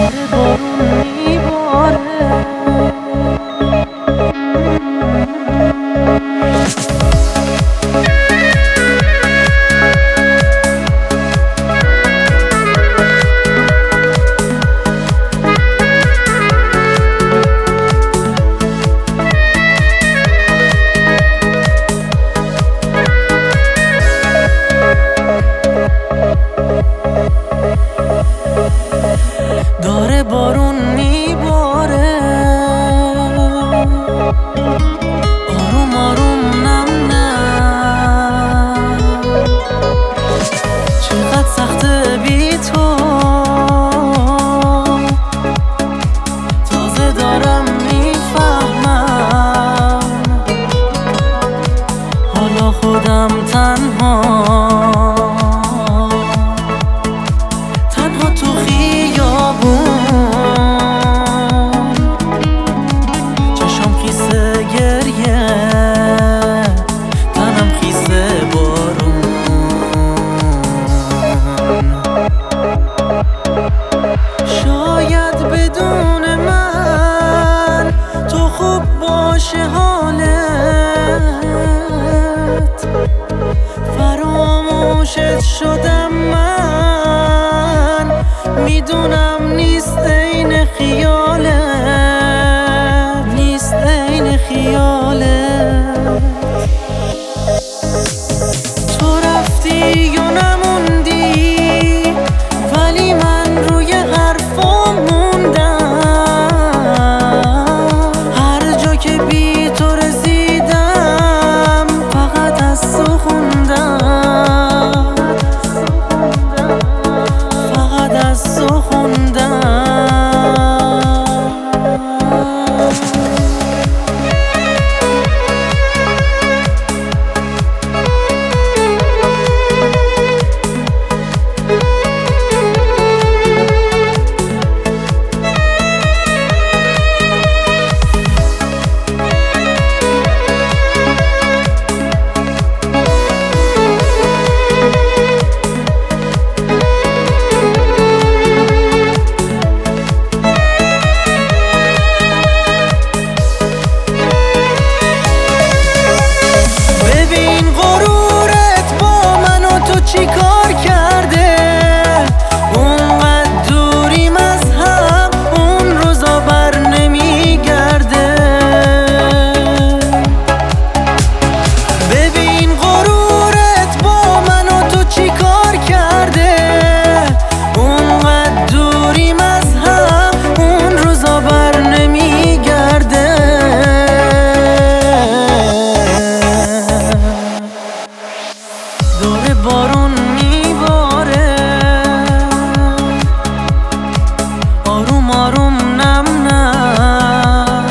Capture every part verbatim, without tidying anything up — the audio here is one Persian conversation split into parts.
داره بارون میباره، آروم آروم نم نم. چقدر سخته بی تو، تازه دارم میفهمم حالا خودم تنها باشه حالت، فراموشت شدم من، میدونم نیست عین خیالت، نیست عین خیالت. تو رفتی یا نموندی، ولی من روی حرفام موندم. داره بارون میباره، آروم آروم نم نم.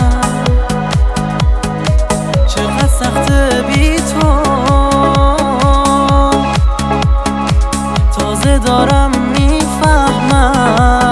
چقدر سخته بی تو، تازه دارم میفهمم